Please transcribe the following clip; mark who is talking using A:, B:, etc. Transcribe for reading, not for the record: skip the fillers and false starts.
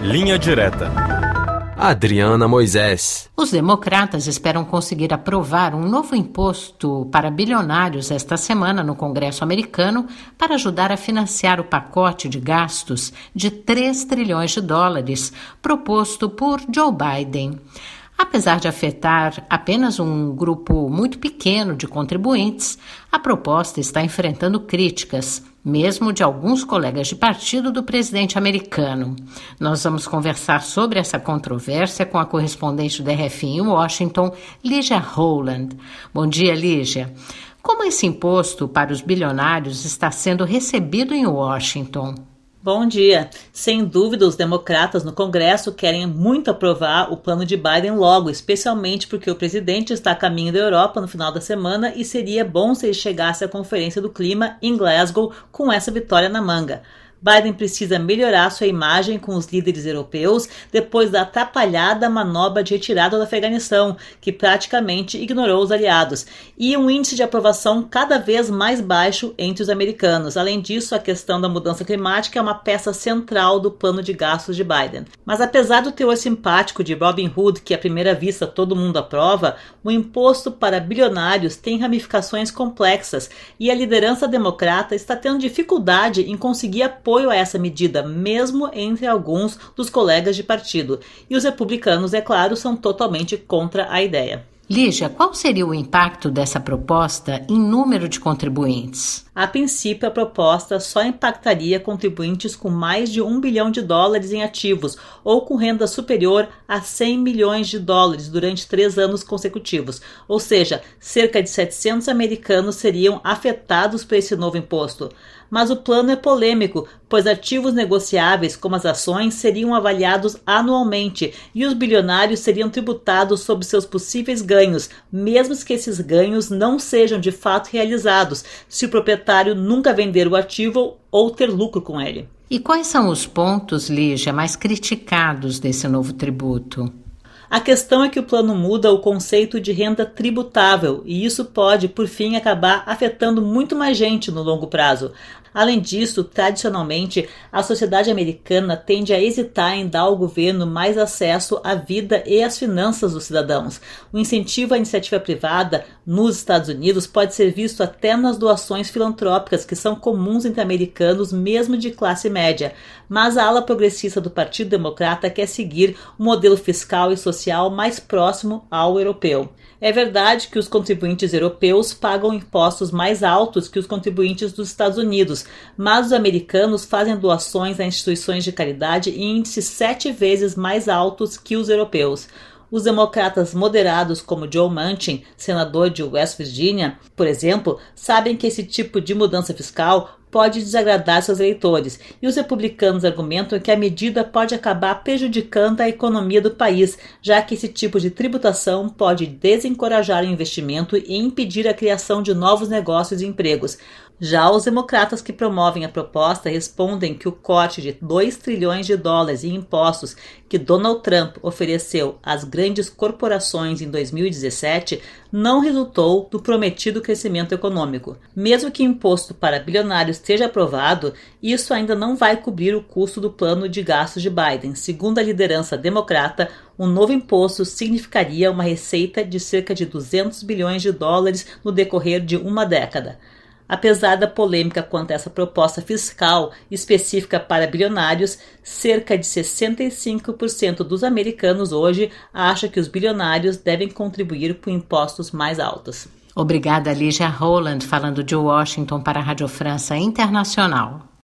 A: Linha Direta.
B: Adriana Moisés.
C: Os democratas esperam conseguir aprovar um novo imposto para bilionários esta semana no Congresso americano para ajudar a financiar o pacote de gastos de 3 trilhões de dólares proposto por Joe Biden. Apesar de afetar apenas um grupo muito pequeno de contribuintes, a proposta está enfrentando críticas, mesmo de alguns colegas de partido do presidente americano. Nós vamos conversar sobre essa controvérsia com a correspondente da RFI em Washington, Lígia Rowland. Bom dia, Lígia. Como esse imposto para os bilionários está sendo recebido em Washington?
D: Bom dia. Sem dúvida, os democratas no Congresso querem muito aprovar o plano de Biden logo, especialmente porque o presidente está a caminho da Europa no final da semana e seria bom se ele chegasse à Conferência do Clima em Glasgow com essa vitória na manga. Biden precisa melhorar sua imagem com os líderes europeus depois da atrapalhada manobra de retirada do Afeganistão, que praticamente ignorou os aliados, e um índice de aprovação cada vez mais baixo entre os americanos. Além disso, a questão da mudança climática é uma peça central do plano de gastos de Biden. Mas apesar do teor simpático de Robin Hood, que à primeira vista todo mundo aprova, o imposto para bilionários tem ramificações complexas e a liderança democrata está tendo dificuldade em conseguir apoio a essa medida, mesmo entre alguns dos colegas de partido. E os republicanos, é claro, são totalmente contra a ideia.
C: Lígia, qual seria o impacto dessa proposta em número de contribuintes?
D: A princípio, a proposta só impactaria contribuintes com mais de $1 bilhão em ativos ou com renda superior a $100 milhões durante 3 anos consecutivos. Ou seja, cerca de 700 americanos seriam afetados por esse novo imposto. Mas o plano é polêmico, pois ativos negociáveis, como as ações, seriam avaliados anualmente e os bilionários seriam tributados sobre seus possíveis ganhos, mesmo que esses ganhos não sejam de fato realizados, se o proprietário nunca vender o ativo ou ter lucro com ele.
C: E quais são os pontos, Lígia, mais criticados desse novo tributo?
D: A questão é que o plano muda o conceito de renda tributável e isso pode, por fim, acabar afetando muito mais gente no longo prazo. Além disso, tradicionalmente, a sociedade americana tende a hesitar em dar ao governo mais acesso à vida e às finanças dos cidadãos. O incentivo à iniciativa privada nos Estados Unidos pode ser visto até nas doações filantrópicas que são comuns entre americanos, mesmo de classe média. Mas a ala progressista do Partido Democrata quer seguir um modelo fiscal e social mais próximo ao europeu. É verdade que os contribuintes europeus pagam impostos mais altos que os contribuintes dos Estados Unidos, mas os americanos fazem doações a instituições de caridade em índices 7 vezes mais altos que os europeus. Os democratas moderados como Joe Manchin, senador de West Virginia, por exemplo, sabem que esse tipo de mudança fiscal pode desagradar seus eleitores, e os republicanos argumentam que a medida pode acabar prejudicando a economia do país, já que esse tipo de tributação pode desencorajar o investimento e impedir a criação de novos negócios e empregos. Já os democratas que promovem a proposta respondem que o corte de $2 trilhões em impostos que Donald Trump ofereceu às grandes corporações em 2017 não resultou do prometido crescimento econômico. Mesmo que o imposto para bilionários esteja aprovado, isso ainda não vai cobrir o custo do plano de gastos de Biden. Segundo a liderança democrata, um novo imposto significaria uma receita de cerca de $200 bilhões no decorrer de uma década. Apesar da polêmica quanto a essa proposta fiscal específica para bilionários, cerca de 65% dos americanos hoje acham que os bilionários devem contribuir com impostos mais altos.
C: Obrigada, Lígia Rowland, falando de Washington para a Rádio França Internacional.